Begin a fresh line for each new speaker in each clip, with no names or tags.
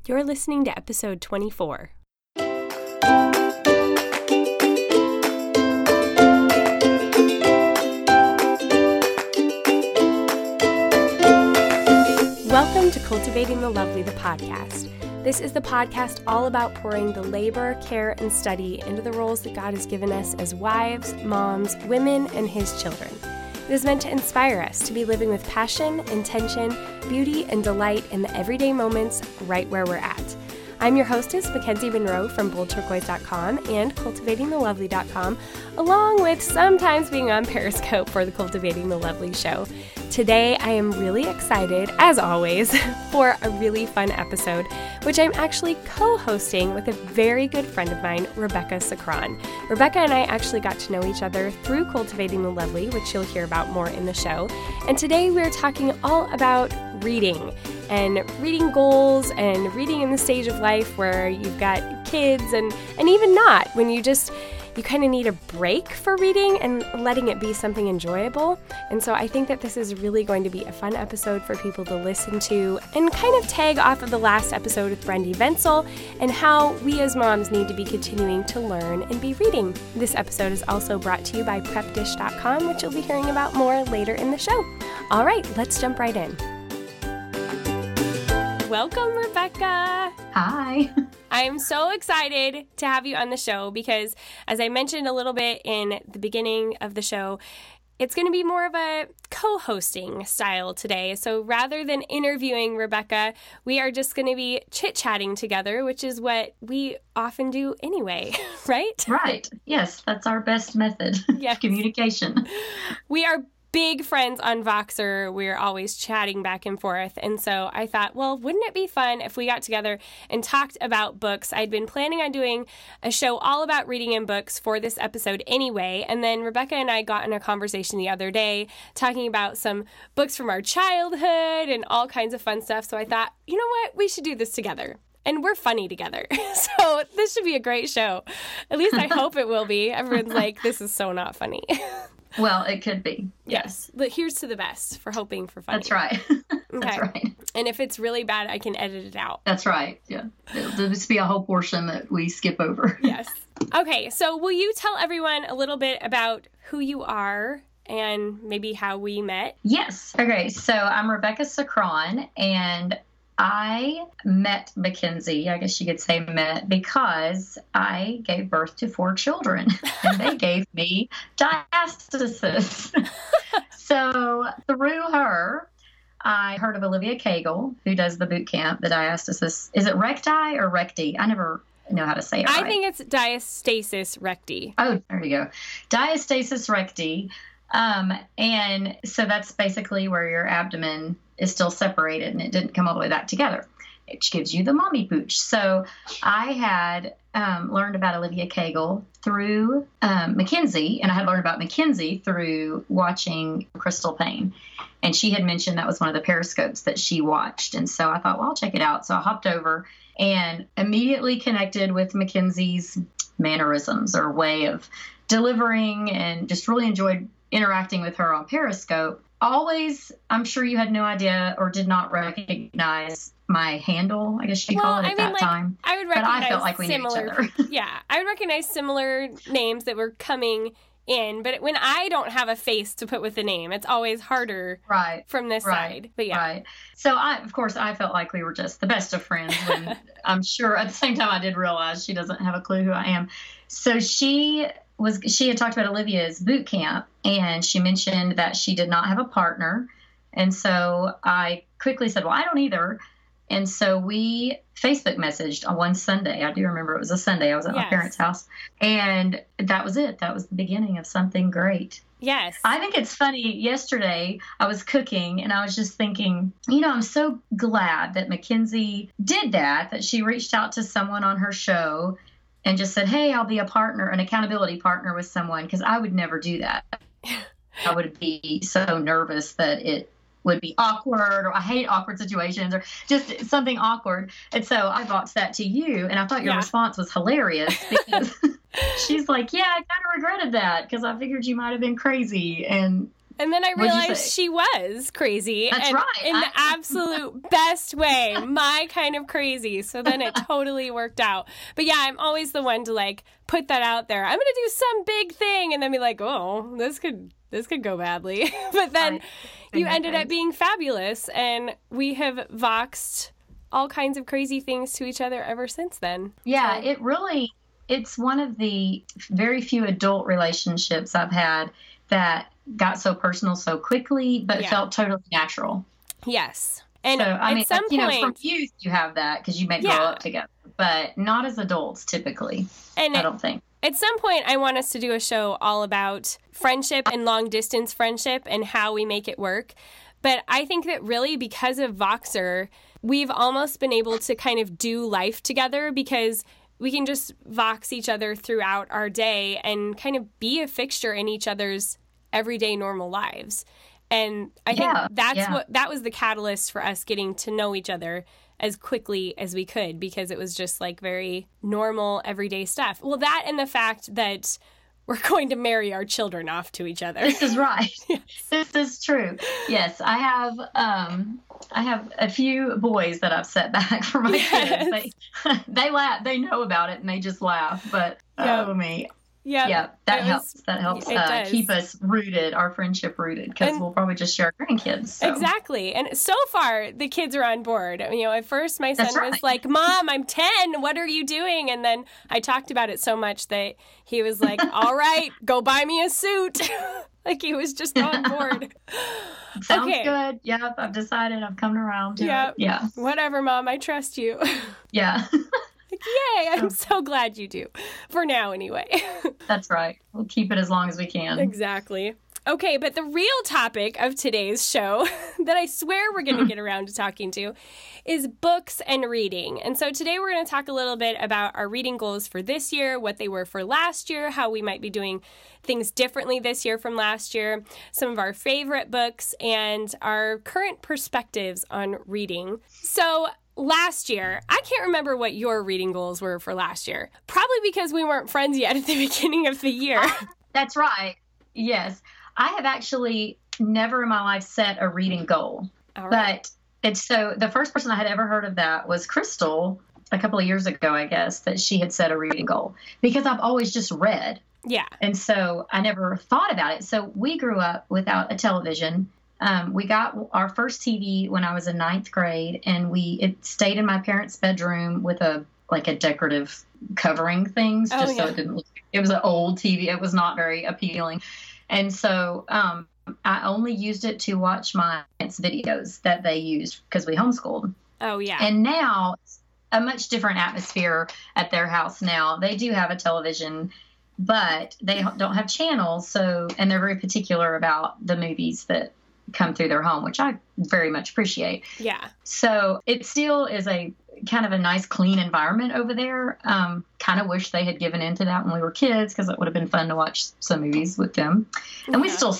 You're listening to episode 24. Welcome to Cultivating the Lovely, the podcast. This is the podcast all about pouring the labor, care, and study into the roles that God has given us as wives, moms, women, and His children. It is meant to inspire us to be living with passion, intention, beauty, and delight in the everyday moments right where we're at. I'm your hostess, Mackenzie Monroe from BoldTurquoise.com and CultivatingTheLovely.com, along with sometimes being on Periscope for the Cultivating the Lovely show. Today, I am really excited, as always, for a really fun episode, which I'm actually co-hosting with a very good friend of mine, Rebecca Sacron. Rebecca and I actually got to know each other through Cultivating the Lovely, which you'll hear about more in the show. And today, we're talking all about reading and reading goals and reading in the stage of life where you've got kids and even not, when you kind of need a break for reading and letting it be something enjoyable. And so I think that this is really going to be a fun episode for people to listen to and kind of tag off of the last episode with Brendy Wenzel and how we as moms need to be continuing to learn and be reading. This episode is also brought to you by PrepDish.com, which you'll be hearing about more later in the show. All right, let's jump right in. Welcome, Rebecca.
Hi.
I'm so excited to have you on the show because, as I mentioned a little bit in the beginning of the show, it's going to be more of a co-hosting style today. So rather than interviewing Rebecca, we are just going to be chit-chatting together, which is what we often do anyway, right?
Right. Yes, that's our best method of communication.
We are big friends on Voxer. We're always chatting back and forth. And so I thought, well, wouldn't it be fun if we got together and talked about books? I'd been planning on doing a show all about reading and books for this episode anyway. And then Rebecca and I got in a conversation the other day talking about some books from our childhood and all kinds of fun stuff. So I thought, you know what? We should do this together. And we're funny together. So this should be a great show. At least I hope it will be. Everyone's like, this is so not funny.
Well, it could be.
Yes. But here's to the best for hoping for funny.
That's right. That's right.
And if it's really bad, I can edit it out.
That's right. Yeah. There'll just be a whole portion that we skip over.
Yes. Okay. So will you tell everyone a little bit about who you are and maybe how we met?
Yes. Okay. So I'm Rebecca Sacron, and I met Mackenzie, I guess you could say met, because I gave birth to 4 children, and they gave me diastasis. So through her, I heard of Olivia Cagle, who does the boot camp, the diastasis. Is it recti or recti? I never know how to say it right.
I think it's diastasis recti.
Oh, there you go. Diastasis recti. And so that's basically where your abdomen is still separated and it didn't come all the way back together, which gives you the mommy pooch. So I had learned about Olivia Cagle through Mackenzie, and I had learned about Mackenzie through watching Crystal Paine. And she had mentioned that was one of the periscopes that she watched. And so I thought, well, I'll check it out. So I hopped over and immediately connected with Mackenzie's mannerisms or way of delivering, and just really enjoyed interacting with her on Periscope. Always, I'm sure you had no idea or did not recognize my handle, I guess you call it at that time.
I would recognize
but I felt like we knew each other.
Yeah, I would recognize similar names that were coming in, but when I don't have a face to put with the name, it's always harder from this side. But yeah. Right.
So I felt like we were just the best of friends, when I'm sure at the same time I did realize she doesn't have a clue who I am. So she had talked about Olivia's boot camp, and she mentioned that she did not have a partner. And so I quickly said, well, I don't either. And so we Facebook messaged on one Sunday. I do remember it was a Sunday. I was at my parents' house. And that was it. That was the beginning of something great.
Yes.
I think it's funny. Yesterday, I was cooking, and I was just thinking, I'm so glad that Mackenzie did that she reached out to someone on her show and just said, hey, I'll be a partner, an accountability partner with someone, because I would never do that. I would be so nervous that it would be awkward, or I hate awkward situations, or just something awkward. And so I boxed that to you, and I thought your response was hilarious, because she's like, yeah, I kind of regretted that because I figured you might have been crazy. And
And then I realized she was crazy.
That's right.
In the absolute best way. My kind of crazy. So then it totally worked out. But yeah, I'm always the one to like put that out there. I'm going to do some big thing and then be like, oh, this could go badly. But then you ended up being fabulous. And we have voxed all kinds of crazy things to each other ever since then.
Yeah, it's one of the very few adult relationships I've had that got so personal so quickly, but felt totally natural.
Yes. And
so, I mean,
at some point,
from youth, you have that because you may grow up together, but not as adults typically, I don't think.
At some point, I want us to do a show all about friendship and long-distance friendship and how we make it work. But I think that really because of Voxer, we've almost been able to kind of do life together because we can just Vox each other throughout our day and kind of be a fixture in each other's everyday normal lives. And I think that was the catalyst for us getting to know each other as quickly as we could because it was just like very normal, everyday stuff. Well, that and the fact that we're going to marry our children off to each other.
This is right. Yes. This is true. Yes, I have a few boys that I've set back for my kids. They laugh. They know about it and they just laugh. But me. Yeah, that helps. That helps keep us rooted, our friendship rooted, because we'll probably just share our grandkids. So.
Exactly. And so far, the kids are on board. You know, at first my son was like, Mom, I'm 10. What are you doing? And then I talked about it so much that he was like, all right, go buy me a suit. Like he was just on board.
Sounds good. Yep, I've decided. I've come around to it. Yeah.
Whatever, Mom. I trust you.
Yeah.
Like, yay, I'm so glad you do. For now, anyway.
That's right. We'll keep it as long as we can.
Exactly. Okay, but the real topic of today's show that I swear we're going to get around to talking to is books and reading. And so today we're going to talk a little bit about our reading goals for this year, what they were for last year, how we might be doing things differently this year from last year, some of our favorite books, and our current perspectives on reading. So last year, I can't remember what your reading goals were for last year. Probably because we weren't friends yet at the beginning of the year.
That's right. Yes. I have actually never in my life set a reading goal. All right. But the first person I had ever heard of that was Crystal a couple of years ago, I guess, that she had set a reading goal because I've always just read. Yeah. And so I never thought about it. So we grew up without a television. We got our first TV when I was in 9th grade, and it stayed in my parents' bedroom with a decorative covering things, so it didn't look. It was an old TV. It was not very appealing, and so I only used it to watch my parents' videos that they used because we homeschooled. Oh yeah. And now it's a much different atmosphere at their house. Now they do have a television, but they don't have channels. And they're very particular about the movies that come through their home, which I very much appreciate. Yeah. So it still is a kind of a nice, clean environment over there. Kind of wish they had given into that when we were kids because it would have been fun to watch some movies with them. And we still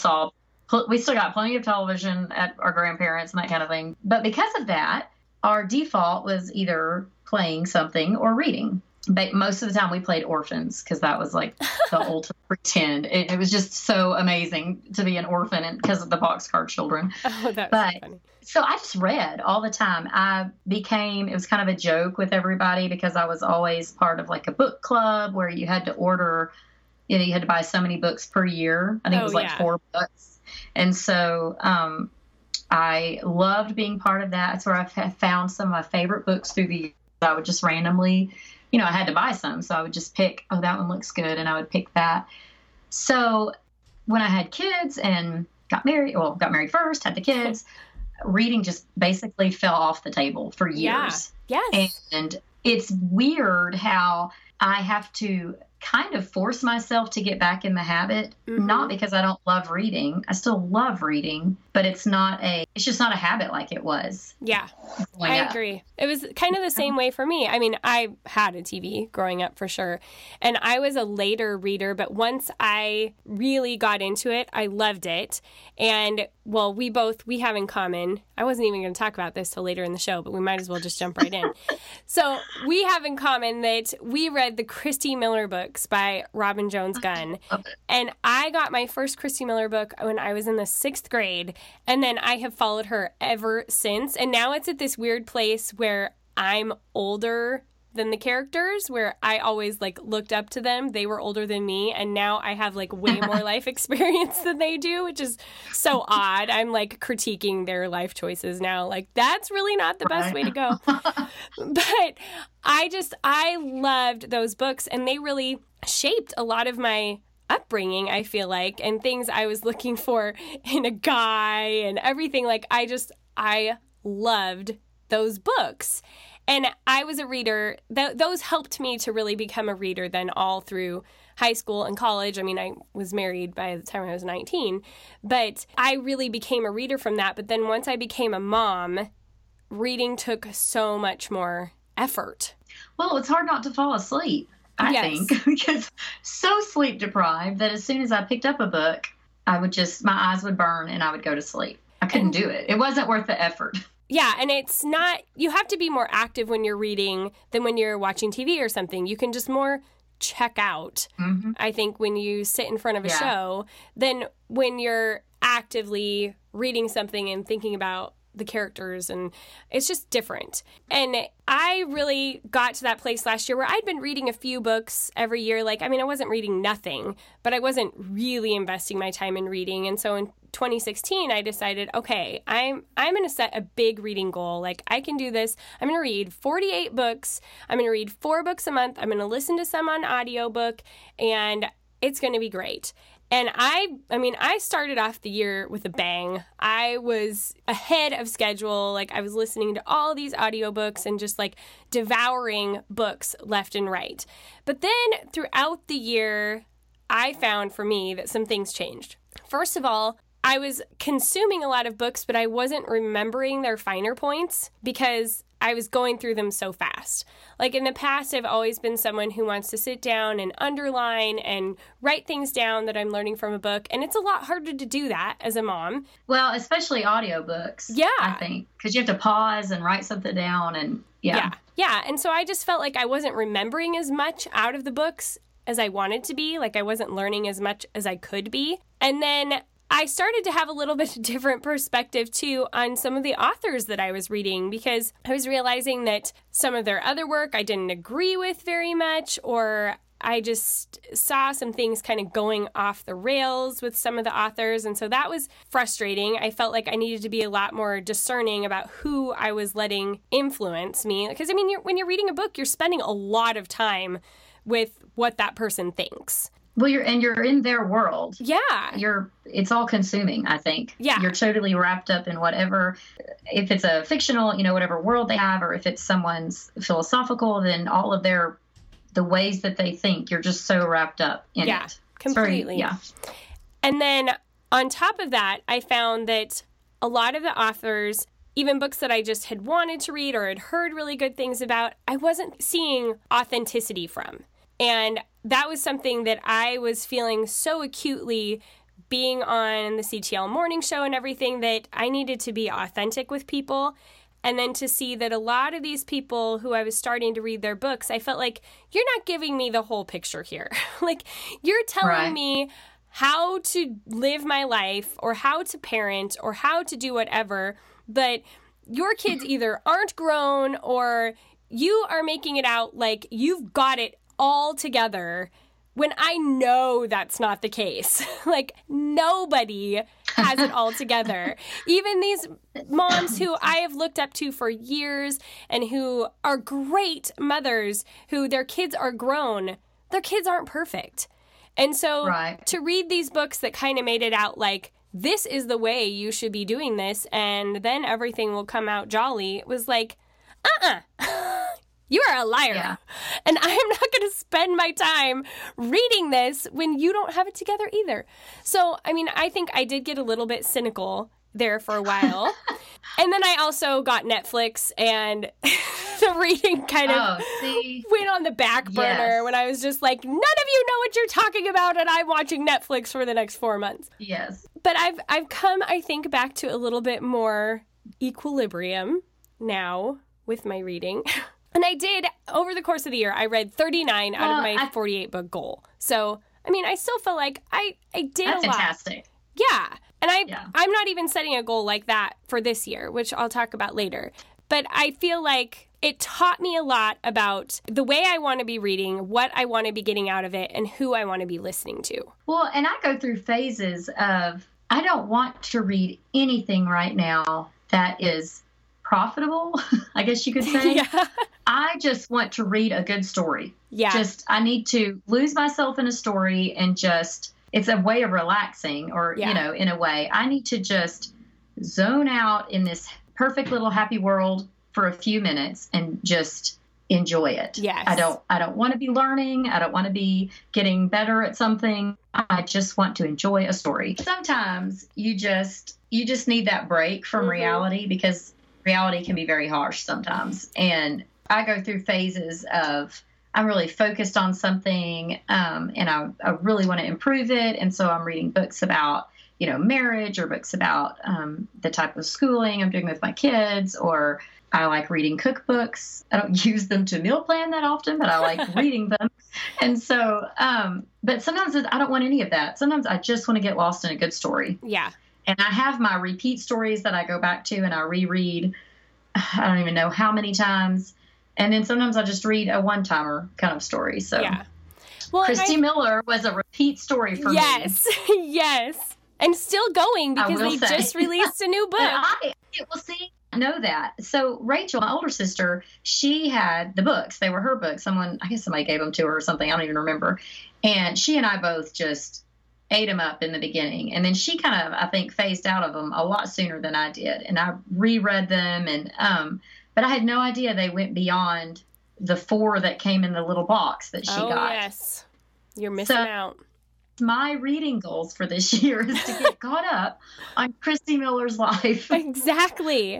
got plenty of television at our grandparents and that kind of thing. But because of that, our default was either playing something or reading. But most of the time we played Orphans because that was like the ultimate pretend. It was just so amazing to be an orphan and because of the Boxcar Children. Oh, that's funny. So I just read all the time. It was kind of a joke with everybody because I was always part of like a book club where you had to order, you had to buy so many books per year. I think it was like 4 books. And so I loved being part of that. That's where I found some of my favorite books through the years. I would just randomly, I had to buy some, so I would just pick, that one looks good, and I would pick that. So when I had kids and got married first, had the kids, reading just basically fell off the table for years. Yeah. Yes. And it's weird how I have to kind of force myself to get back in the habit, not because I don't love reading. I still love reading, but it's not It's just not a habit like it was.
Yeah, I agree. It was kind of the same way for me. I mean, I had a TV growing up for sure, and I was a later reader, but once I really got into it, I loved it. And, well, we have in common, I wasn't even going to talk about this till later in the show, but we might as well just jump right in. So we have in common that we read the Christy Miller books by Robin Jones Gunn, and I got my first Christy Miller book when I was in the 6th grade, and then I have followed her ever since. And now it's at this weird place where I'm older than the characters, where I always like looked up to them. They were older than me, and now I have like way more life experience than they do, which is so odd. I'm like critiquing their life choices now. Like, that's really not the best way to go. But I loved those books, and they really shaped a lot of my upbringing, I feel like, and things I was looking for in a guy and everything. Like, I loved those books. And I was a reader. Those helped me to really become a reader then all through high school and college. I mean, I was married by the time I was 19, but I really became a reader from that. But then once I became a mom, reading took so much more effort.
Well, it's hard not to fall asleep, I think, because so sleep deprived that as soon as I picked up a book, my eyes would burn and I would go to sleep. I couldn't do it. It wasn't worth the effort.
Yeah, and it's not, you have to be more active when you're reading than when you're watching TV or something. You can just more check out, I think, when you sit in front of a show than when you're actively reading something and thinking about the characters, and it's just different. And I really got to that place last year where I'd been reading a few books every year. Like, I mean, I wasn't reading nothing, but I wasn't really investing my time in reading. And so in 2016, I decided, okay, I'm going to set a big reading goal. Like, I can do this. I'm going to read 48 books. I'm going to read 4 books a month. I'm going to listen to some on audiobook, and it's going to be great. And I started off the year with a bang. I was ahead of schedule. Like, I was listening to all these audiobooks and just like devouring books left and right. But then throughout the year, I found for me that some things changed. First of all, I was consuming a lot of books, but I wasn't remembering their finer points because I was going through them so fast. Like, in the past, I've always been someone who wants to sit down and underline and write things down that I'm learning from a book. And it's a lot harder to do that as a mom.
Well, especially audiobooks. Yeah. I think, because you have to pause and write something down and
Yeah. And so I just felt like I wasn't remembering as much out of the books as I wanted to be. Like, I wasn't learning as much as I could be. And then I started to have a little bit different perspective, too, on some of the authors that I was reading, because I was realizing that some of their other work I didn't agree with very much, or I just saw some things kind of going off the rails with some of the authors, and so that was frustrating. I felt like I needed to be a lot more discerning about who I was letting influence me, because, I mean, when you're reading a book, you're spending a lot of time with what that person thinks.
Well, you're in their world.
Yeah.
It's all consuming, I think.
Yeah.
You're totally wrapped up in whatever, if it's a fictional, whatever world they have, or if it's someone's philosophical, then all of the ways that they think, you're just so wrapped up in it.
Yeah, completely. And then on top of that, I found that a lot of the authors, even books that I just had wanted to read or had heard really good things about, I wasn't seeing authenticity from. And that was something that I was feeling so acutely being on the CTL morning show and everything, that I needed to be authentic with people. And then to see that a lot of these people who I was starting to read their books, I felt like, you're not giving me the whole picture here. Like, you're telling me how to live my life or how to parent or how to do whatever, but your kids either aren't grown or you are making it out like you've got it all together, when I know that's not the case. Like, nobody has it all together. Even these moms who I have looked up to for years and who are great mothers, who their kids are grown, their kids aren't perfect. And so to read these books that kind of made it out like, this is the way you should be doing this, and then everything will come out jolly, it was like, you are a liar. Yeah. And I'm not going to spend my time reading this when you don't have it together either. So, I mean, I think I did get a little bit cynical there for a while. And then I also got Netflix, and the reading kind of went on the back burner when I was just like, none of you know what you're talking about, and I'm watching Netflix for the next 4 months.
Yes.
But I've come, I think, back to a little bit more equilibrium now with my reading. And I did, over the course of the year, I read 39 out of my 48-book goal. So, I mean, I still feel like I did a lot.
That's fantastic.
Yeah. And I'm not even setting a goal like that for this year, which I'll talk about later. But I feel like it taught me a lot about the way I want to be reading, what I want to be getting out of it, and who I want to be listening to.
Well, and I go through phases of, I don't want to read anything right now that is profitable, I guess you could say.
Yeah.
I just want to read a good story.
Yeah.
I need to lose myself in a story and it's a way of relaxing, or, in a way. I need to just zone out in this perfect little happy world for a few minutes and just enjoy it.
Yes.
I don't want to be learning. I don't want to be getting better at something. I just want to enjoy a story. Sometimes you just need that break from reality, because reality can be very harsh sometimes. And I go through phases of, I'm really focused on something, and I really want to improve it. And so I'm reading books about, marriage, or books about the type of schooling I'm doing with my kids, or I like reading cookbooks. I don't use them to meal plan that often, but I like reading them. And so, but sometimes I don't want any of that. Sometimes I just want to get lost in a good story.
Yeah.
And I have my repeat stories that I go back to and I reread. I don't even know how many times. And then sometimes I just read a one-timer kind of story. So,
yeah. Well,
Christy Miller was a repeat story for me.
Yes. And still going, because they just released a new book.
I know that. So Rachel, my older sister, she had the books. They were her books. I guess somebody gave them to her or something. I don't even remember. And she and I both just ate them up in the beginning. And then she kind of, I think, phased out of them a lot sooner than I did. And I reread them. And, but I had no idea they went beyond the 4 that came in the little box that she got.
Oh, yes. You're missing out.
My reading goals for this year is to get caught up on Christy Miller's life.
Exactly.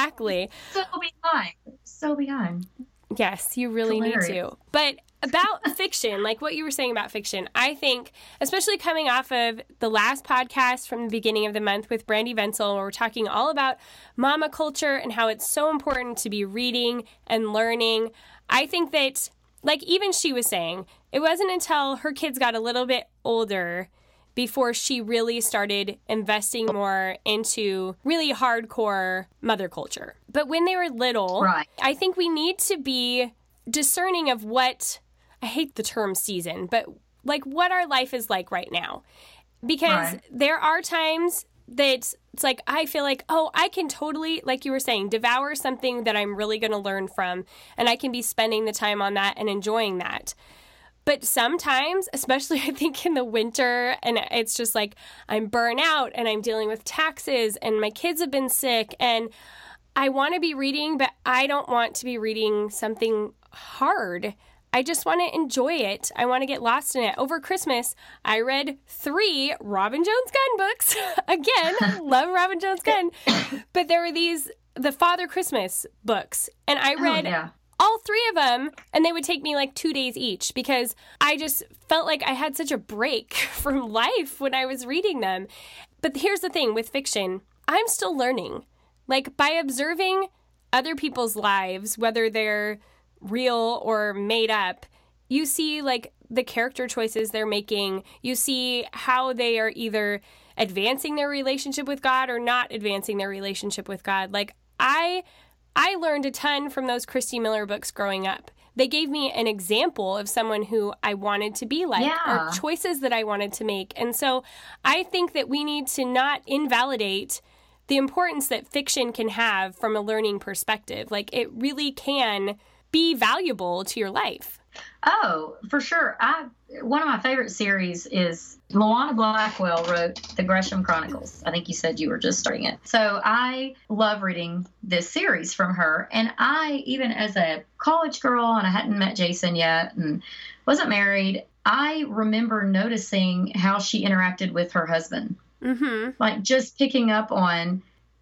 So behind.
Yes, you really need to. But about fiction, like what you were saying about fiction, I think, especially coming off of the last podcast from the beginning of the month with Brandy Wenzel, where we're talking all about mama culture and how it's so important to be reading and learning, I think that, like even she was saying, it wasn't until her kids got a little bit older before she really started investing more into really hardcore mother culture. But when they were little,
right.
I think we need to be discerning of what, I hate the term season, but like what our life is like right now. Because there are times that it's like, I feel like, oh, I can totally, like you were saying, devour something that I'm really going to learn from, and I can be spending the time on that and enjoying that. But sometimes, especially I think in the winter, and it's just like I'm burnt out and I'm dealing with taxes and my kids have been sick and I want to be reading, but I don't want to be reading something hard. I just want to enjoy it. I want to get lost in it. Over Christmas, I read 3 Robin Jones Gunn books. Again, love Robin Jones Gunn. But there were the Father Christmas books, and I read all 3 of them, and they would take me like 2 days each because I just felt like I had such a break from life when I was reading them. But here's the thing with fiction, I'm still learning. Like by observing other people's lives, whether they're real or made up, you see like the character choices they're making. You see how they are either advancing their relationship with God or not advancing their relationship with God. Like I learned a ton from those Christy Miller books growing up. They gave me an example of someone who I wanted to be like, or choices that I wanted to make. And so I think that we need to not invalidate the importance that fiction can have from a learning perspective. Like it really can be valuable to your life.
Oh, for sure. One of my favorite series is Luana Blackwell wrote the Gresham Chronicles. I think you said you were just starting it. So I love reading this series from her. And I, even as a college girl, and I hadn't met Jason yet and wasn't married, I remember noticing how she interacted with her husband. Mm-hmm. Like just picking up on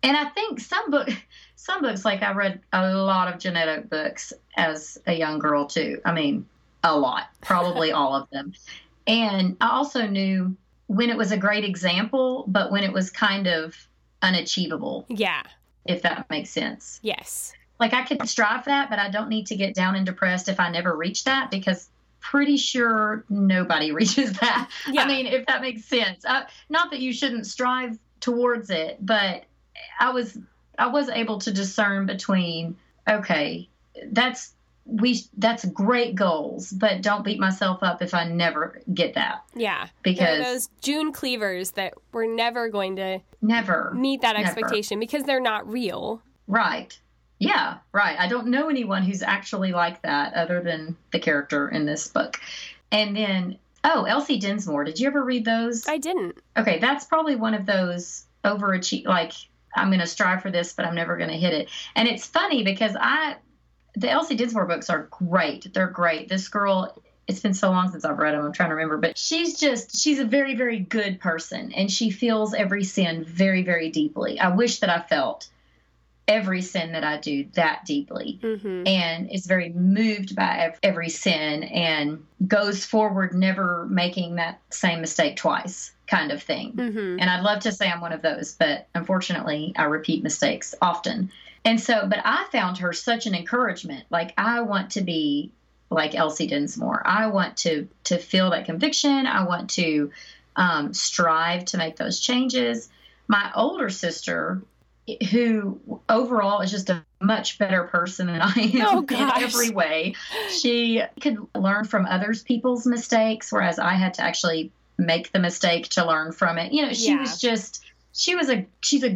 And I think some books, like I read a lot of genetic books as a young girl too. I mean, a lot, probably all of them. And I also knew when it was a great example, but when it was kind of unachievable.
Yeah.
If that makes sense.
Yes.
Like I could strive for that, but I don't need to get down and depressed if I never reach that, because pretty sure nobody reaches that.
Yeah.
I mean, if that makes sense. Not that you shouldn't strive towards it, but I was able to discern between, okay, that's great goals, but don't beat myself up if I never get that.
Yeah.
Because
those June cleavers that we're never going to meet that expectation because they're not real.
Right. Yeah, right. I don't know anyone who's actually like that other than the character in this book. And then, Elsie Dinsmore. Did you ever read those?
I didn't.
Okay, that's probably one of those like, I'm going to strive for this, but I'm never going to hit it. And it's funny because the Elsie Dinsmore books are great. They're great. This girl, it's been so long since I've read them, I'm trying to remember, but she's a very, very good person, and she feels every sin very, very deeply. I wish that I felt every sin that I do that deeply, and is very moved by every sin and goes forward never making that same mistake twice, kind of thing. And I'd love to say I'm one of those, but unfortunately I repeat mistakes often. And so, but I found her such an encouragement. Like, I want to be like Elsie Dinsmore. I want to feel that conviction. I want to strive to make those changes. My older sister, who overall is just a much better person than I am in every way. She could learn from others people's mistakes, whereas I had to actually make the mistake to learn from it. You know, she was a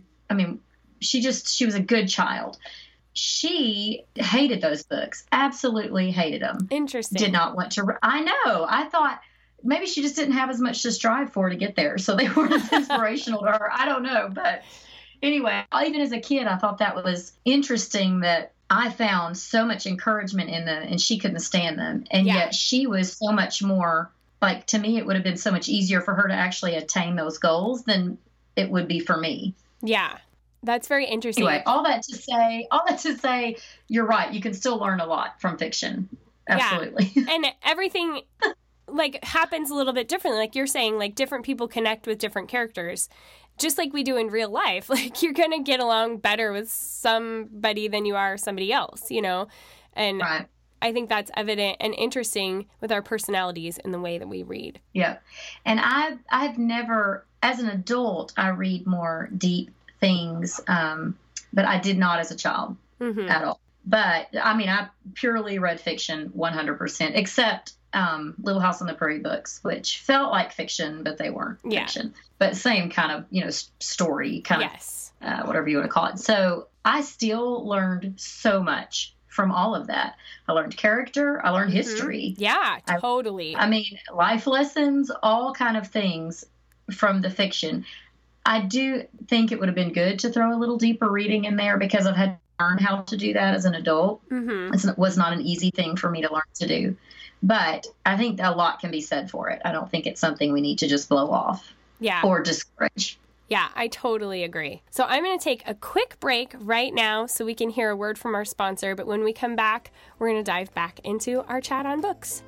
good child. She hated those books, absolutely hated them.
Interesting.
Did not want to. I know. I thought maybe she just didn't have as much to strive for to get there, so they weren't as inspirational to her. I don't know, but anyway, even as a kid, I thought that was interesting that I found so much encouragement in them, and she couldn't stand them. And yet she was so much more, like, to me, it would have been so much easier for her to actually attain those goals than it would be for me.
Yeah. That's very interesting.
Anyway, all that to say, you're right. You can still learn a lot from fiction. Absolutely.
Yeah. And everything like happens a little bit differently. Like you're saying, like different people connect with different characters. Just like we do in real life. Like you're going to get along better with somebody than you are somebody else, you know? And
right.
I think that's evident and interesting with our personalities in the way that we read.
Yeah. And I've never, as an adult, I read more deep things, but I did not as a child at all. But I mean, I purely read fiction 100%, except Little House on the Prairie books, which felt like fiction, but they weren't fiction. But same kind of, story, kind of whatever you want to call it. So I still learned so much from all of that. I learned character. I learned history.
Yeah, totally.
I mean, life lessons, all kind of things from the fiction. I do think it would have been good to throw a little deeper reading in there because I've had to learn how to do that as an adult. It was not an easy thing for me to learn to do. But I think a lot can be said for it. I don't think it's something we need to just blow off or discourage.
Yeah, I totally agree. So I'm going to take a quick break right now so we can hear a word from our sponsor. But when we come back, we're going to dive back into our chat on books.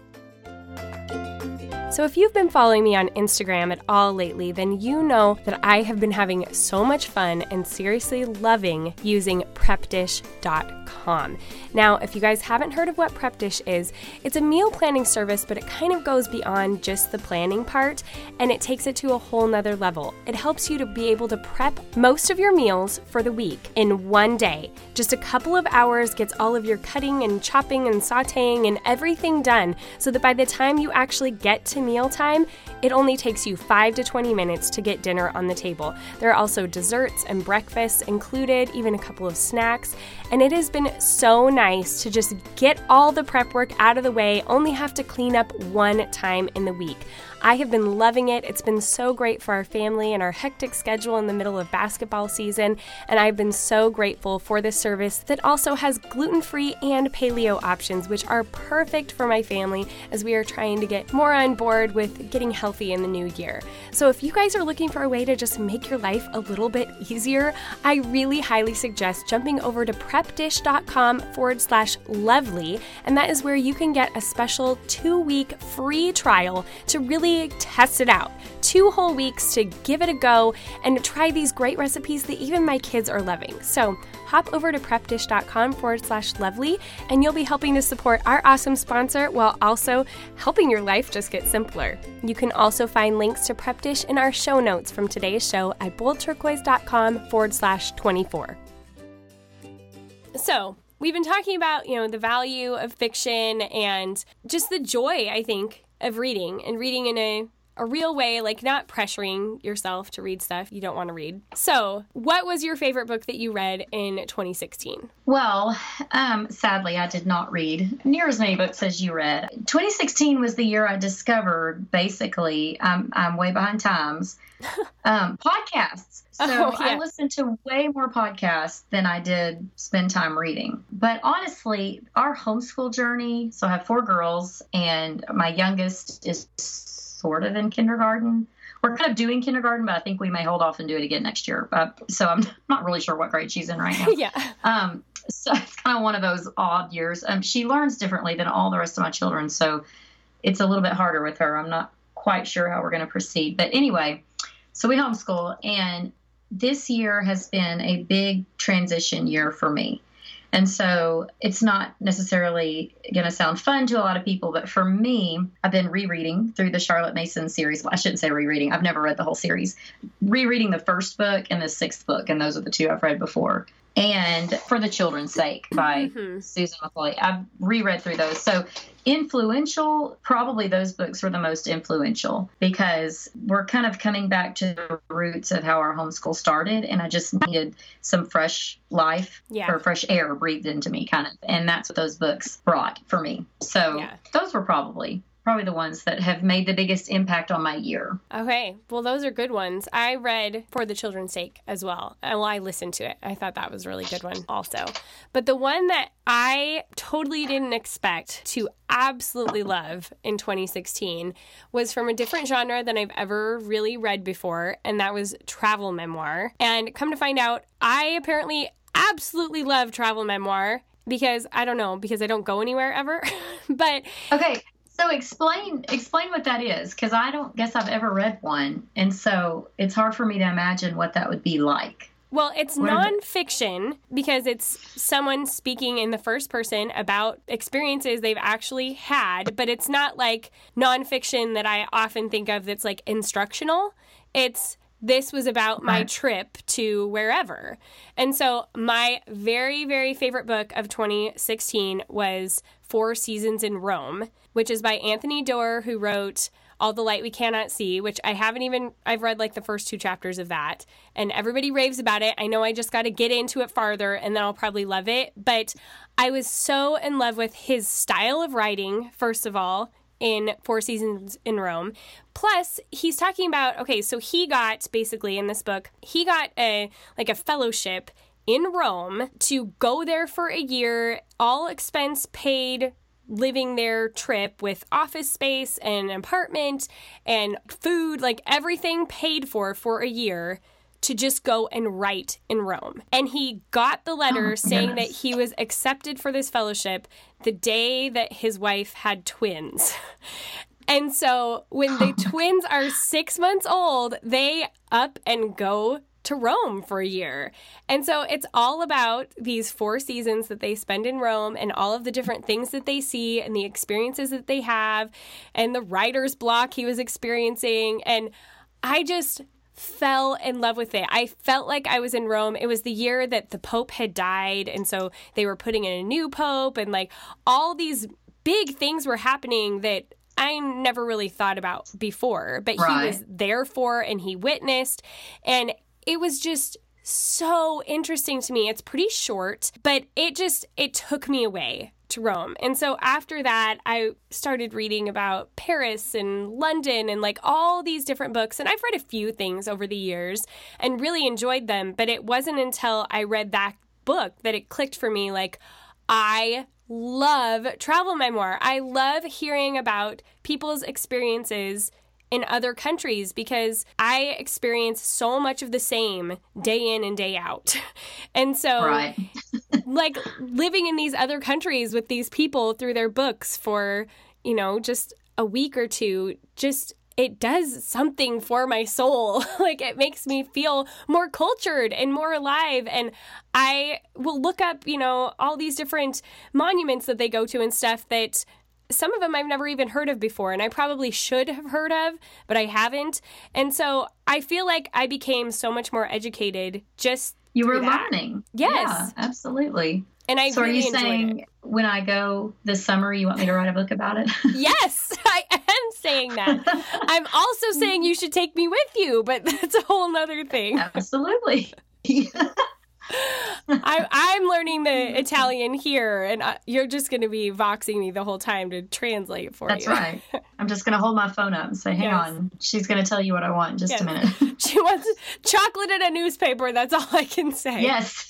So if you've been following me on Instagram at all lately, then you know that I have been having so much fun and seriously loving using PrepDish.com. Now, if you guys haven't heard of what Prep Dish is, it's a meal planning service, but it kind of goes beyond just the planning part, and it takes it to a whole nother level. It helps you to be able to prep most of your meals for the week in one day. Just a couple of hours gets all of your cutting and chopping and sauteing and everything done, so that by the time you actually get to mealtime, it only takes you 5 to 20 minutes to get dinner on the table. There are also desserts and breakfasts included, even a couple of snacks, and it has been so nice to just get all the prep work out of the way, only have to clean up one time in the week. I have been loving it. It's been so great for our family and our hectic schedule in the middle of basketball season, and I've been so grateful for this service that also has gluten-free and paleo options, which are perfect for my family as we are trying to get more on board forward with getting healthy in the new year. So if you guys are looking for a way to just make your life a little bit easier, I really highly suggest jumping over to prepdish.com/lovely, and that is where you can get a special 2-week free trial to really test it out. 2 whole weeks to give it a go and try these great recipes that even my kids are loving. So hop over to prepdish.com/lovely, and you'll be helping to support our awesome sponsor while also helping your life just get simpler. You can also find links to Prep Dish in our show notes from today's show at boldturquoise.com/24. So we've been talking about, the value of fiction and just the joy, I think, of reading and reading in a real way, like not pressuring yourself to read stuff you don't want to read. So what was your favorite book that you read in 2016?
Well, sadly, I did not read near as many books as you read. 2016 was the year I discovered, basically, I'm way behind times, podcasts. So I listened to way more podcasts than I did spend time reading. But honestly, our homeschool journey, so I have 4 girls, and my youngest is sort of in kindergarten. We're kind of doing kindergarten, but I think we may hold off and do it again next year. So I'm not really sure what grade she's in right now. So it's kind of one of those odd years. She learns differently than all the rest of my children, so it's a little bit harder with her. I'm not quite sure how we're going to proceed. But anyway, so we homeschool, and this year has been a big transition year for me. And so it's not necessarily going to sound fun to a lot of people, but for me, I've been rereading through the Charlotte Mason series. Well, I shouldn't say rereading. I've never read the whole series. Rereading the first book and the 6th book, and those are the 2 I've read before. And For the Children's Sake by Susan McCauley. I've reread through those. So influential, probably those books were the most influential because we're kind of coming back to the roots of how our homeschool started. And I just needed some fresh life or fresh air breathed into me kind of. And that's what those books brought for me. So those were probably the ones that have made the biggest impact on my year.
Okay. Well, those are good ones. I read For the Children's Sake as well. Well, I listened to it. I thought that was a really good one also. But the one that I totally didn't expect to absolutely love in 2016 was from a different genre than I've ever really read before, and that was travel memoir. And come to find out, I apparently absolutely love travel memoir because I don't go anywhere ever. But
okay. So explain what that is, because I don't guess I've ever read one, and so it's hard for me to imagine what that would be like.
Well, it's nonfiction because it's someone speaking in the first person about experiences they've actually had, but it's not like nonfiction that I often think of that's like instructional. This was about my trip to wherever. And so my very, very favorite book of 2016 was 4 Seasons in Rome, which is by Anthony Doerr, who wrote All the Light We Cannot See, which I've read like the first 2 chapters of that, and everybody raves about it. I know I just got to get into it farther, and then I'll probably love it. But I was so in love with his style of writing, first of all, in 4 Seasons in Rome. Plus, he's talking about, so he got, basically in this book, he got a fellowship in Rome to go there for a year, all expense paid, living their trip with office space and an apartment and food, like everything paid for a year to just go and write in Rome. And he got the letter saying that he was accepted for this fellowship the day that his wife had twins. And so when the twins are 6 months old, they up and go to Rome for a year. And so it's all about these 4 seasons that they spend in Rome and all of the different things that they see and the experiences that they have and the writer's block he was experiencing. And I just fell in love with it. I felt like I was in Rome. It was the year that the Pope had died, and so they were putting in a new Pope, and like all these big things were happening that I never really thought about before, but he was there for and he witnessed, and it was just so interesting to me. It's pretty short, but it took me away to Rome. And so after that, I started reading about Paris and London and like all these different books. And I've read a few things over the years and really enjoyed them. But it wasn't until I read that book that it clicked for me, like, I love travel memoir. I love hearing about people's experiences in other countries because I experience so much of the same day in and day out. And so
Right.
like living in these other countries with these people through their books for, just a week or two, it does something for my soul. Like it makes me feel more cultured and more alive. And I will look up, all these different monuments that they go to and stuff that some of them I've never even heard of before, and I probably should have heard of, but I haven't. And so I feel like I became so much more educated just
You were
through that.
learning.
Yes.
Yeah, absolutely.
And I
So
really
are you
enjoyed
saying
it.
when I go this summer, you want me to write a book about it?
Yes, I am saying that. I'm also saying you should take me with you, but that's a whole nother thing.
Absolutely.
I'm learning the Italian here, and you're just going to be voxing me the whole time to translate for
That's
you.
right. I'm just going to hold my phone up and say, hang
Yes.
on. She's going to tell you what I want in just
Yes.
a minute.
She wants chocolate and a newspaper. That's all I can say.
Yes.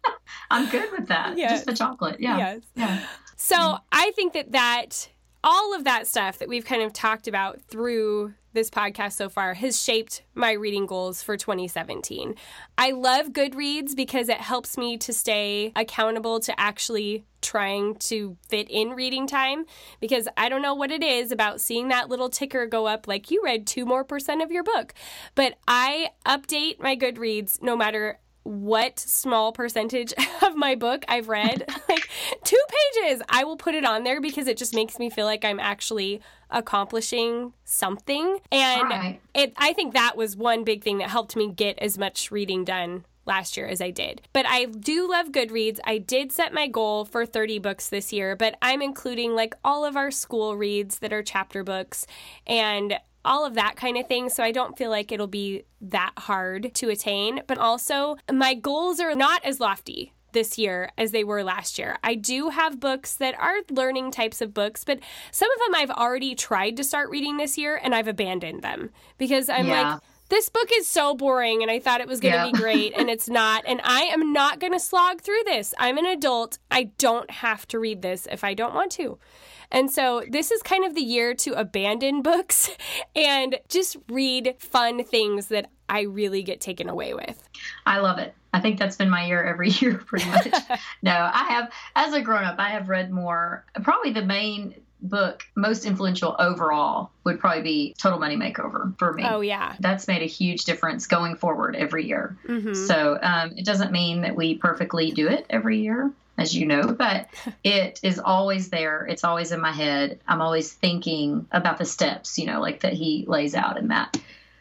I'm good with that.
Yes.
Just the chocolate. Yeah.
Yes.
Yeah.
So I think that all of that stuff that we've kind of talked about through this podcast so far has shaped my reading goals for 2017. I love Goodreads because it helps me to stay accountable to actually trying to fit in reading time, because I don't know what it is about seeing that little ticker go up like you read 2% more of your book. But I update my Goodreads no matter what small percentage of my book I've read. Like 2 pages, I will put it on there because it just makes me feel like I'm actually accomplishing something. And
Right.
I think that was one big thing that helped me get as much reading done last year as I did. But I do love Goodreads. I did set my goal for 30 books this year, but I'm including like all of our school reads that are chapter books and all of that kind of thing. So I don't feel like it'll be that hard to attain. But also, my goals are not as lofty this year as they were last year. I do have books that are learning types of books, but some of them I've already tried to start reading this year and I've abandoned them because I'm like, this book is so boring and I thought it was going to be great and it's not. And I am not going to slog through this. I'm an adult. I don't have to read this if I don't want to. And so this is kind of the year to abandon books and just read fun things that I really get taken away with.
I love it. I think that's been my year every year pretty much. No, I have, as a grown up, I have read more. Probably the main book most influential overall would probably be Total Money Makeover for me.
Oh, yeah.
That's made a huge difference going forward every year.
Mm-hmm.
So it doesn't mean that we perfectly do it every year, as you know, but it is always there. It's always in my head. I'm always thinking about the steps, like that he lays out in that.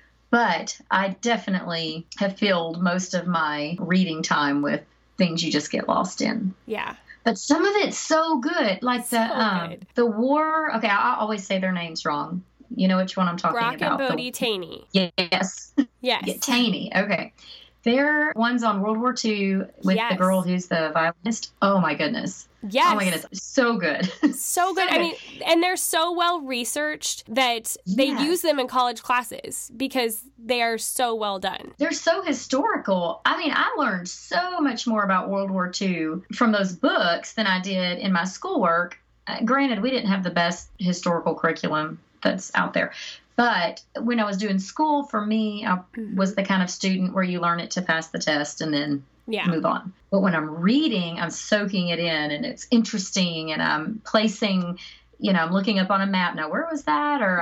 But I definitely have filled most of my reading time with things you just get lost in.
Yeah.
But some of it's so good. Like
good.
the war. Okay, I always say their names wrong. You know which one I'm talking
Brock
about.
and Bodie Taney.
Yes.
Yes.
Yeah, Taney. Okay. They're ones on World War II with the girl who's the violinist. Oh, my goodness.
Yes.
Oh, my goodness. So good.
So good. I mean, and they're so well researched that they use them in college classes because they are so well done.
They're so historical. I mean, I learned so much more about World War II from those books than I did in my schoolwork. Granted, we didn't have the best historical curriculum that's out there. But when I was doing school, for me, I was the kind of student where you learn it to pass the test and then move on. But when I'm reading, I'm soaking it in and it's interesting and I'm placing, I'm looking up on a map. Now, where was that? Or,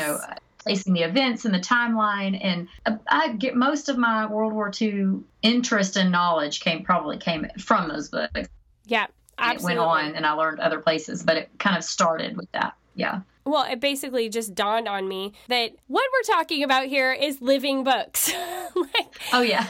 placing the events in the timeline. And I get most of my World War II interest and knowledge came from those books.
Yeah, absolutely.
It went on and I learned other places, but it kind of started with that. Yeah.
Well, it basically just dawned on me that what we're talking about here is living books.
Oh, yeah.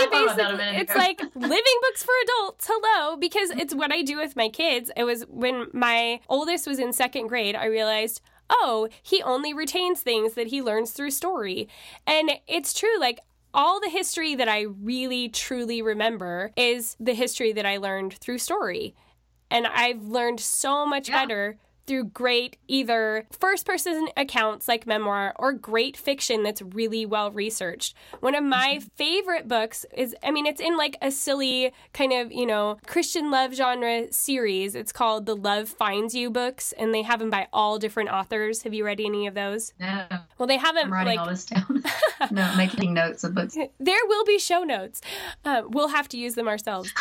It's like living books for adults. Hello. Because it's what I do with my kids. It was when my oldest was in 2nd grade, I realized, oh, he only retains things that he learns through story. And it's true. Like, all the history that I really, truly remember is the history that I learned through story. And I've learned so much better through great either first-person accounts like memoir or great fiction that's really well-researched. One of my favorite books is, it's in like a silly kind of, Christian love genre series. It's called the Love Finds You books, and they have them by all different authors. Have you read any of those?
No.
Well, they have them.
I'm writing all this down. No, making notes of books.
There will be show notes. We'll have to use them ourselves.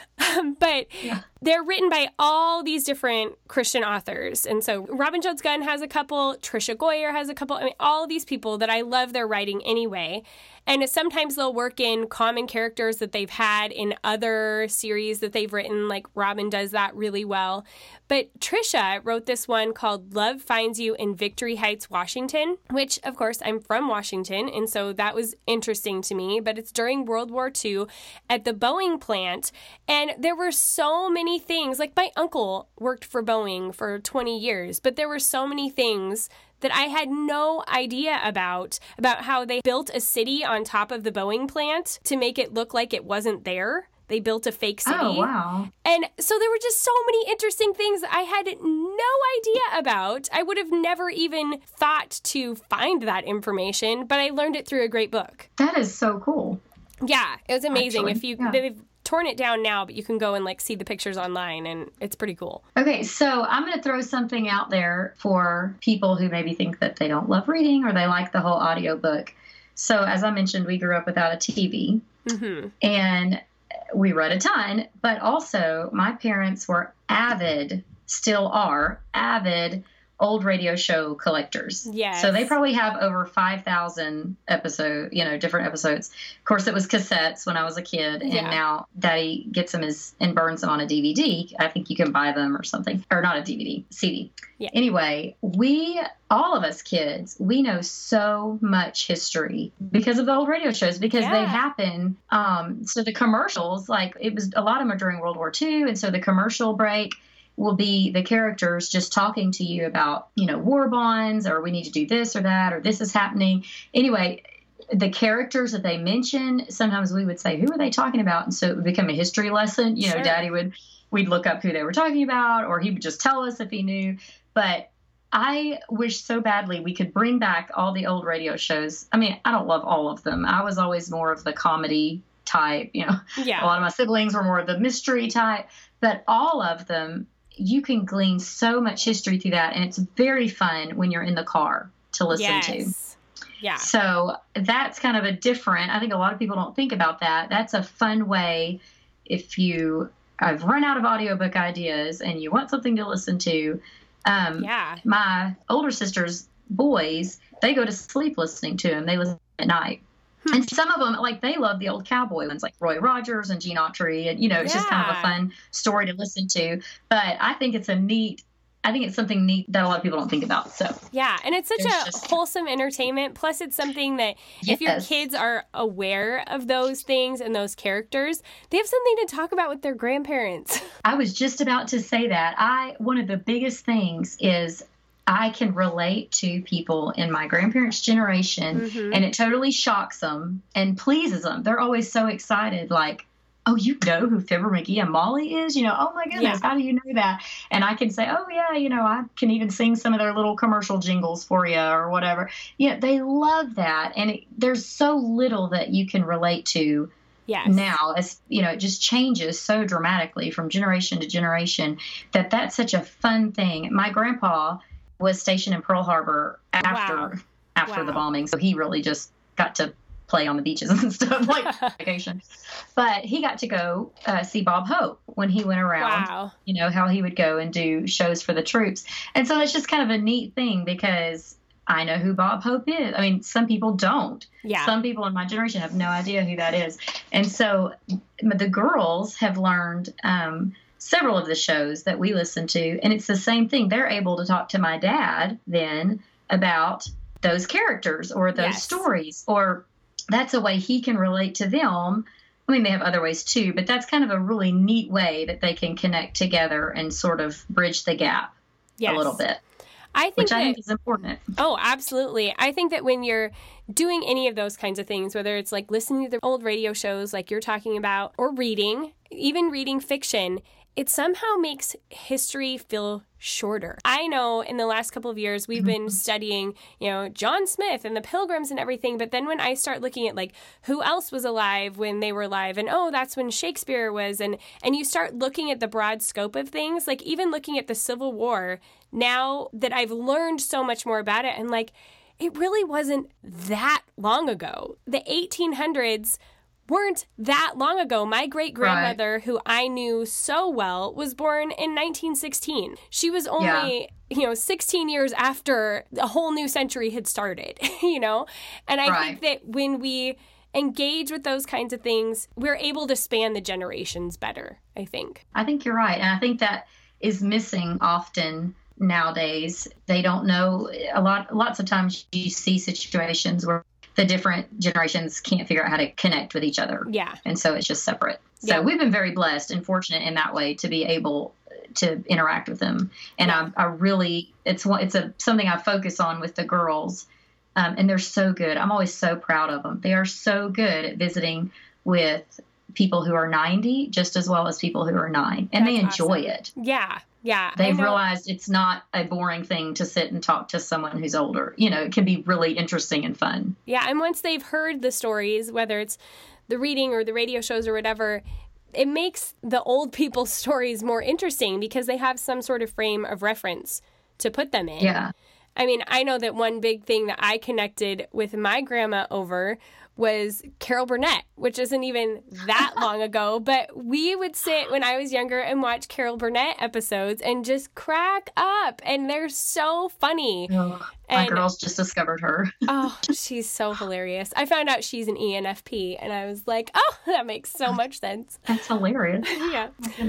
But they're written by all these different Christian authors. And so Robin Jones Gunn has a couple, Tricia Goyer has a couple, all these people that I love their writing anyway. And sometimes they'll work in common characters that they've had in other series that they've written, like Robin does that really well. But Tricia wrote this one called Love Finds You in Victory Heights, Washington, which, of course, I'm from Washington, and so that was interesting to me. But it's during World War II at the Boeing plant, and there were so many things. Like, my uncle worked for Boeing for 20 years, but there were so many things that I had no idea about how they built a city on top of the Boeing plant to make it look like it wasn't there. They built a fake city.
Oh, wow.
And so there were just so many interesting things I had no idea about. I would have never even thought to find that information, but I learned it through a great book.
That is so cool.
Yeah, it was amazing.
Actually,
They've torn it down now, but you can go and see the pictures online, and it's pretty cool.
Okay, so I'm going to throw something out there for people who maybe think that they don't love reading or they like the whole audiobook. So as I mentioned, we grew up without a TV, and we read a ton, but also my parents were still are avid old radio show collectors.
Yes.
So they probably have over 5,000 different episodes. Of course, it was cassettes when I was a kid, and now Daddy gets them and burns them on a DVD. I think you can buy them or something, or not a DVD, CD. Yeah. Anyway, all of us kids, we know so much history because of the old radio shows, because they happen. So the commercials, it was a lot of them are during World War II, and so the commercial break will be the characters just talking to you about, war bonds, or we need to do this or that, or this is happening. Anyway, the characters that they mention, sometimes we would say, who are they talking about? And so it would become a history lesson. Sure. Daddy we'd look up who they were talking about, or he would just tell us if he knew. But I wish so badly we could bring back all the old radio shows. I don't love all of them. I was always more of the comedy type, A lot of my siblings were more of the mystery type, but all of them, you can glean so much history through that, and it's very fun when you're in the car to listen to.
Yeah.
So that's kind of I think a lot of people don't think about that. That's a fun way if I've run out of audiobook ideas and you want something to listen to. My older sister's boys, they go to sleep listening to them. They listen at night. And some of them, they love the old cowboy ones, like Roy Rogers and Gene Autry. And, it's just kind of a fun story to listen to. But I think it's something neat that a lot of people don't think about. So
yeah, and it's such a wholesome entertainment. Plus, it's something that if your kids are aware of those things and those characters, they have something to talk about with their grandparents.
I was just about to say that. One of the biggest things is I can relate to people in my grandparents' generation, and it totally shocks them and pleases them. They're always so excited, like, oh, you know who Fibber McGee and Molly is? Oh, my goodness, how do you know that? And I can say, oh, yeah, I can even sing some of their little commercial jingles for you or whatever. They love that. And there's so little that you can relate to now. As it just changes so dramatically from generation to generation that's such a fun thing. My grandpa was stationed in Pearl Harbor after the bombing. So he really just got to play on the beaches and stuff, vacation. But he got to go see Bob Hope when he went around, how he would go and do shows for the troops. And so it's just kind of a neat thing because I know who Bob Hope is. Some people don't. Yeah. Some people in my generation have no idea who that is. And so the girls have learned several of the shows that we listen to, and it's the same thing. They're able to talk to my dad then about those characters or those stories, or that's a way he can relate to them. They have other ways too, but that's kind of a really neat way that they can connect together and sort of bridge the gap a little bit. I think is important.
Oh, absolutely. I think that when you're doing any of those kinds of things, whether it's listening to the old radio shows like you're talking about, or even reading fiction, it somehow makes history feel shorter. I know in the last couple of years we've been studying, John Smith and the Pilgrims and everything, but then when I start looking at like who else was alive when they were alive, and that's when Shakespeare was, and you start looking at the broad scope of things, like even looking at the Civil War, now that I've learned so much more about it, and like it really wasn't that long ago. The 1800s weren't that long ago. My great-grandmother, right, who I knew so well, was born in 1916. She was only, 16 years after a whole new century had started, And I think that when we engage with those kinds of things, we're able to span the generations better, I think.
I think you're right. And I think that is missing often nowadays. They don't know lots of times you see situations where the different generations can't figure out how to connect with each other.
Yeah.
And so it's just separate. So we've been very blessed and fortunate in that way to be able to interact with them. And I really, it's something I focus on with the girls. And they're so good. I'm always so proud of them. They are so good at visiting with people who are 90 just as well as people who are 9. And they enjoy it.
Yeah. Yeah.
They've realized it's not a boring thing to sit and talk to someone who's older. It can be really interesting and fun.
Yeah. And once they've heard the stories, whether it's the reading or the radio shows or whatever, it makes the old people's stories more interesting because they have some sort of frame of reference to put them in.
Yeah.
I mean, I know that one big thing that I connected with my grandma over was Carol Burnett, which isn't even that long ago, but we would sit when I was younger and watch Carol Burnett episodes and just crack up, and they're so funny.
My girls just discovered her.
Oh, she's so hilarious. I found out she's an ENFP, and I was like, oh, that makes so much sense.
That's hilarious.
Yeah.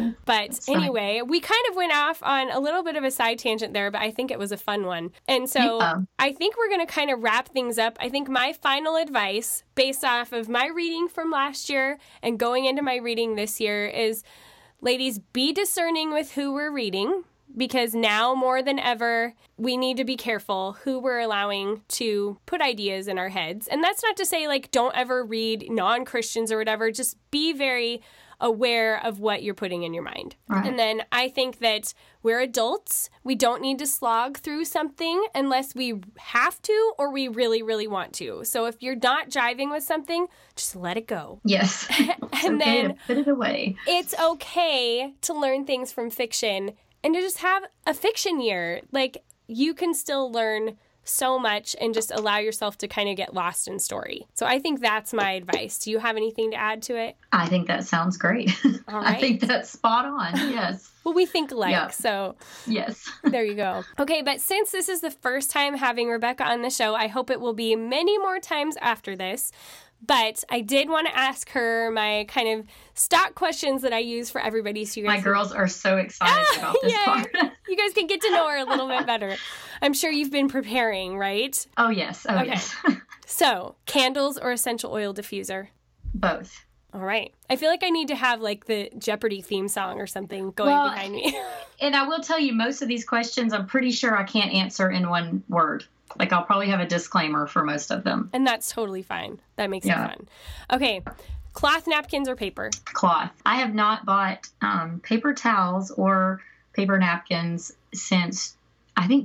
But anyway, we kind of went off on a little bit of a side tangent there, but I think it was a fun one. And so I think we're going to kind of wrap things up. I think my final advice, based off of my reading from last year and going into my reading this year, is, ladies, be discerning with who we're reading, because now more than ever, we need to be careful who we're allowing to put ideas in our heads. And that's not to say, like, don't ever read non-Christians or whatever. Just be very aware of what you're putting in your mind. Right. And then I think that we're adults. We don't need to slog through something unless we have to or we really, really want to. So if you're not jiving with something, just let it go.
Yes.
And then
put it away.
It's okay to learn things from fiction and to just have a fiction year. Like, you can still learn so much and just allow yourself to kind of get lost in story. So I think that's my advice. Do you have anything to add to it?
I think that sounds great.
All right.
I think that's spot on. Yes.
Well, we think alike, so
yes.
There you go. Okay, but since this is the first time having Rebecca on the show, I hope it will be many more times after this. But I did want to ask her my kind of stock questions that I use for everybody. So you guys,
my girls are so excited about this part.
You guys can get to know her a little bit better. I'm sure you've been preparing, right?
Oh, yes. Oh, okay. Yes.
So, candles or essential oil diffuser?
Both.
All right. I feel like I need to have like the Jeopardy theme song or something going behind me.
And I will tell you, most of these questions, I'm pretty sure I can't answer in one word. Like, I'll probably have a disclaimer for most of them.
And that's totally fine. That makes it fun. Okay. Cloth napkins or paper?
Cloth. I have not bought paper towels or paper napkins since, I think,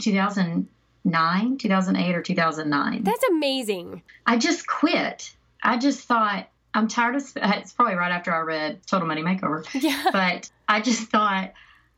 2008 or 2009.
That's amazing.
I just quit. I just thought, I'm tired of, it's probably right after I read Total Money Makeover.
Yeah.
But I just thought,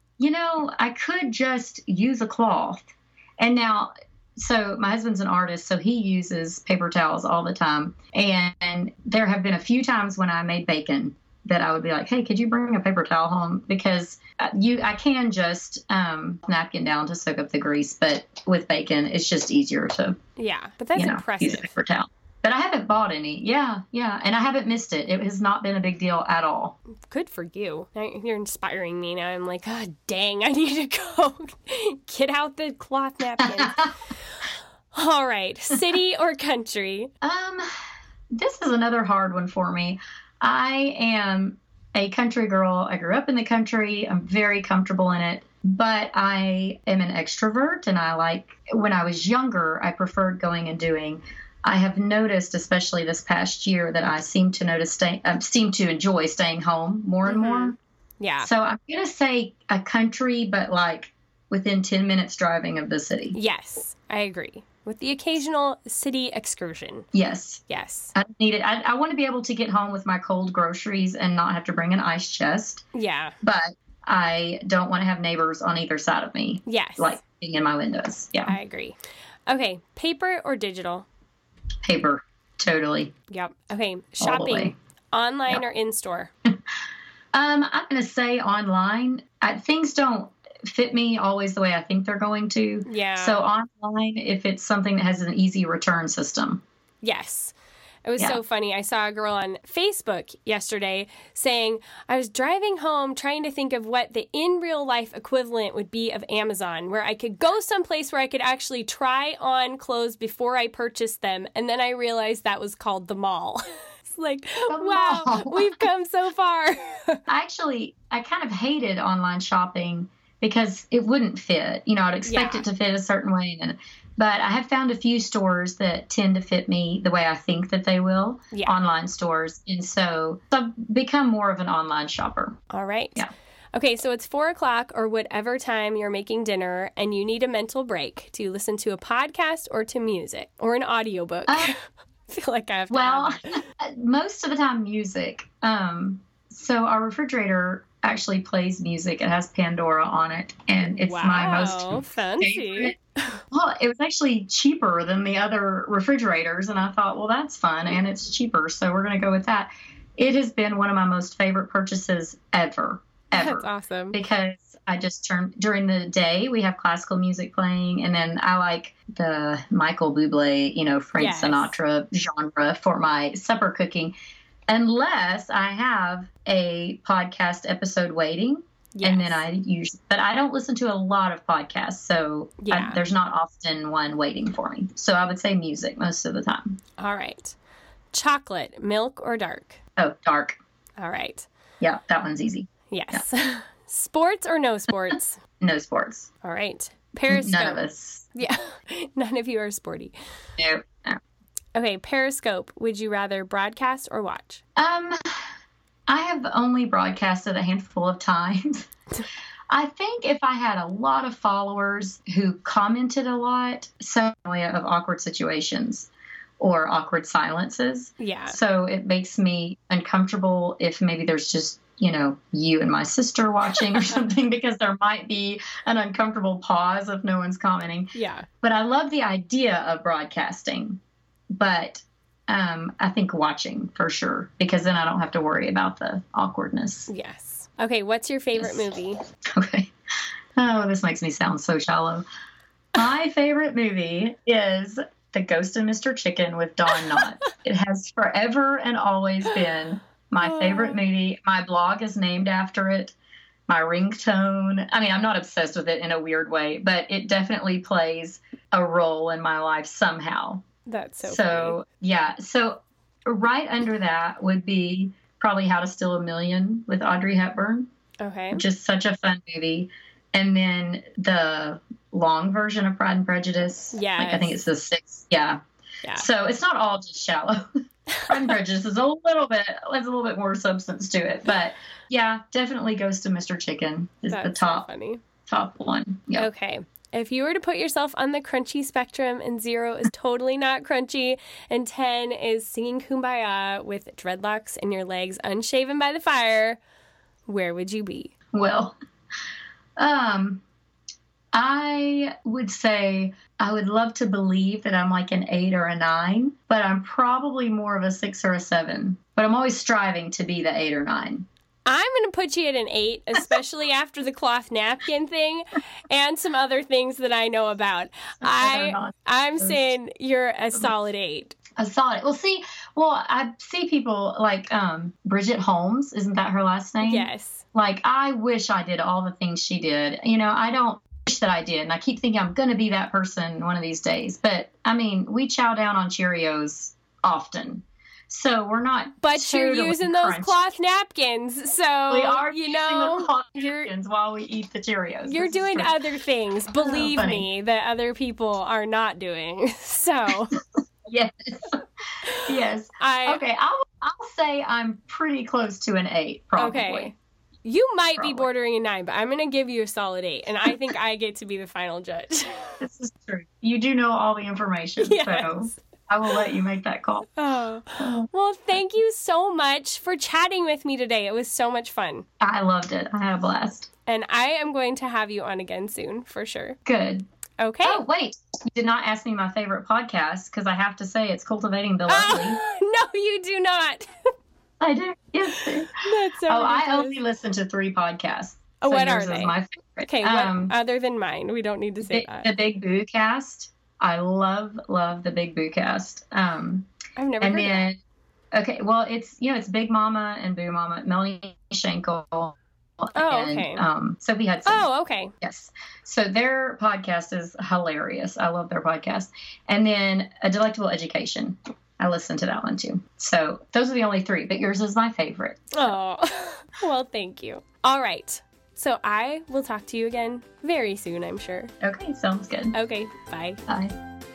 I could just use a cloth. And now, so my husband's an artist, so he uses paper towels all the time. And there have been a few times when I made bacon that I would be like, hey, could you bring a paper towel home? Because I can just napkin down to soak up the grease, but with bacon, it's just easier to
but that's impressive.
Use a paper towel. But I haven't bought any. Yeah. And I haven't missed it. It has not been a big deal at all.
Good for you. You're inspiring me now. I'm like, oh, dang, I need to go get out the cloth napkins. All right. City or country?
This is another hard one for me. I am a country girl. I grew up in the country. I'm very comfortable in it. But I am an extrovert, and when I was younger, I preferred going and doing. I have noticed, especially this past year, that I seem to enjoy staying home more and more.
Yeah.
So I'm going to say a country, but like within 10 minutes driving of the city.
Yes, I agree. With the occasional city excursion.
Yes.
Yes.
I need it. I want to be able to get home with my cold groceries and not have to bring an ice chest.
Yeah.
But I don't want to have neighbors on either side of me.
Yes.
Like being in my windows. Yeah.
I agree. Okay. Paper or digital?
Paper. Totally.
Yep. Okay.
All the
Shopping.
way.
Online or in-store?
I'm going to say online. Things don't fit me always the way I think they're going to.
Yeah.
So online, if it's something that has an easy return system.
Yes. It was so funny. I saw a girl on Facebook yesterday saying, I was driving home trying to think of what the in real life equivalent would be of Amazon, where I could go someplace where I could actually try on clothes before I purchased them. And then I realized that was called the mall. It's like, wow, we've come so far.
I kind of hated online shopping because it wouldn't fit. You know, I'd expect it to fit a certain way. But I have found a few stores that tend to fit me the way I think that they will, online stores. And so I've become more of an online shopper.
All right.
Yeah.
Okay, so it's 4:00 or whatever time you're making dinner and you need a mental break. Do you listen to a podcast or to music or an audiobook? I feel like I have to have
most of the time music. So our refrigerator actually plays music. It has Pandora on it, and it's my most
fancy.
Favorite. Well, it was actually cheaper than the other refrigerators, and I thought, well, that's fun, and it's cheaper, so we're going to go with that. It has been one of my most favorite purchases ever.
That's awesome.
Because I just during the day, we have classical music playing, and then I like the Michael Bublé, Frank Sinatra genre for my supper cooking. Unless I have a podcast episode waiting, and then but I don't listen to a lot of podcasts, so there's not often one waiting for me. So I would say music most of the time.
All right. Chocolate, milk or dark?
Oh, dark.
All right.
Yeah, that one's easy.
Yes. Yeah. Sports or no sports?
No sports.
All right. Periscope.
None of us.
Yeah. None of you are sporty.
No.
Okay, Periscope. Would you rather broadcast or watch?
I have only broadcasted a handful of times. I think if I had a lot of followers who commented a lot, some way of awkward situations or awkward silences.
Yeah.
So it makes me uncomfortable if maybe there's just, you and my sister watching or something, because there might be an uncomfortable pause if no one's commenting.
Yeah.
But I love the idea of broadcasting. But I think watching for sure, because then I don't have to worry about the awkwardness.
Yes. Okay, what's your favorite movie?
Okay. Oh, this makes me sound so shallow. My favorite movie is The Ghost of Mr. Chicken with Don Knotts. It has forever and always been my favorite movie. My blog is named after it. My ringtone. I mean, I'm not obsessed with it in a weird way, but it definitely plays a role in my life somehow.
That's so funny.
Yeah. So right under that would be probably How to Steal a Million with Audrey Hepburn.
Okay.
Which is such a fun movie. And then the long version of Pride and Prejudice.
Yeah.
I think it's the 6th. Yeah. So it's not all just shallow. Pride and Prejudice is a little bit more substance to it. But yeah, definitely Ghost of Mr. Chicken is the top one. Yep.
Okay. If you were to put yourself on the crunchy spectrum and 0 is totally not crunchy and 10 is singing Kumbaya with dreadlocks and your legs unshaven by the fire, where would you be?
Well, I would say I would love to believe that I'm like an 8 or a 9, but I'm probably more of a 6 or a 7. But I'm always striving to be the 8 or 9.
I'm going to put you at an 8, especially after the cloth napkin thing and some other things that I know about. I'm saying you're a solid 8.
A solid. I see people like Bridget Holmes. Isn't that her last name?
Yes.
Like, I wish I did all the things she did. I don't wish that I did. And I keep thinking I'm going to be that person one of these days. But, I mean, we chow down on Cheerios often. So we're not.
But you're using those cloth napkins, so
we are using the cloth napkins while we eat the Cheerios.
You're doing other things, believe me, that other people are not doing. So
yes. Okay. I'll say I'm pretty close to an 8, probably.
Okay. You might
Probably.
be bordering a 9, but I'm going to give you a solid 8. And I think I get to be the final judge.
This is true. You do know all the information,
Yes.
so I will let you make that call.
Oh. Well, thank you so much for chatting with me today. It was so much fun.
I loved it. I had a blast.
And I am going to have you on again soon, for sure.
Good.
Okay.
Oh, wait. You did not ask me my favorite podcast, because I have to say it's Cultivating the Lovely.
No, you do not.
I do. Yes.
That's so
I
ridiculous.
only listen to 3 podcasts.
Oh, what
yours
are they?
Is my favorite.
Okay, what, other than mine? We don't need to say that.
The Big Boo Cast. I love the Big Boo Cast.
I've never heard of that.
Okay, well, it's Big Mama and Boo Mama, Melanie Schenkel.
Okay.
Sophie Hudson.
Oh, okay.
Yes. So their podcast is hilarious. I love their podcast. And then A Delectable Education. I listen to that one too. So those are the only 3, but yours is my favorite.
Oh, well, thank you. All right. So I will talk to you again very soon, I'm sure.
Okay, sounds good.
Okay, bye.
Bye.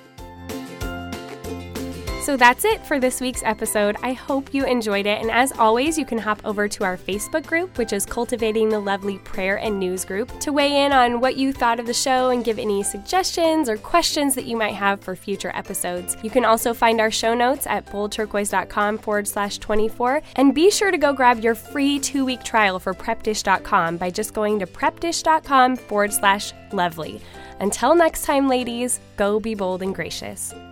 So that's it for this week's episode. I hope you enjoyed it. And as always, you can hop over to our Facebook group, which is Cultivating the Lovely Prayer and News Group, to weigh in on what you thought of the show and give any suggestions or questions that you might have for future episodes. You can also find our show notes at boldturquoise.com/24. And be sure to go grab your free 2-week trial for prepdish.com by just going to prepdish.com/lovely. Until next time, ladies, go be bold and gracious.